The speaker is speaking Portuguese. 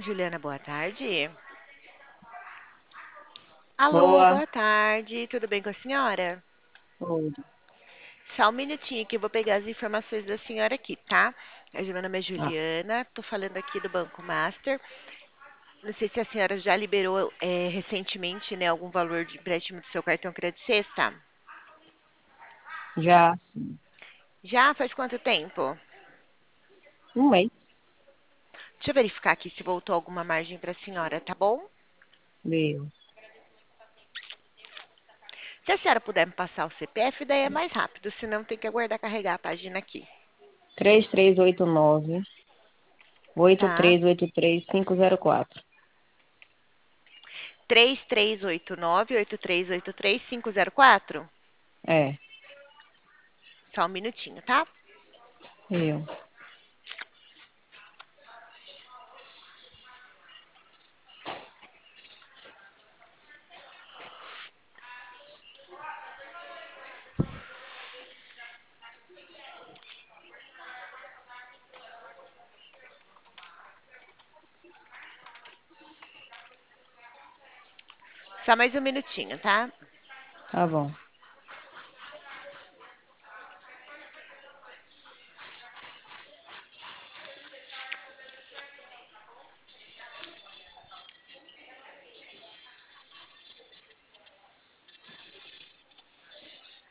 Juliana, boa tarde. Alô, Boa. boa tarde. Tudo bem com a senhora? Tudo. Só um minutinho que eu vou pegar as informações da senhora aqui, tá? Meu nome é Ah, Juliana, tô falando aqui do Banco Master. Não sei se a senhora já liberou recentemente, né, algum valor de empréstimo do seu cartão Crédito Sexta. já, sim. Já faz quanto tempo? Um mês. Deixa eu verificar aqui se voltou alguma margem para a senhora, tá bom? Deu. Se a senhora puder me passar o CPF, daí é mais rápido, senão tem que aguardar carregar a página aqui, 3389 tá? 8383 504. 3389-8383-504. É, Só um minutinho, tá? eu. Só mais um minutinho, tá? Tá bom.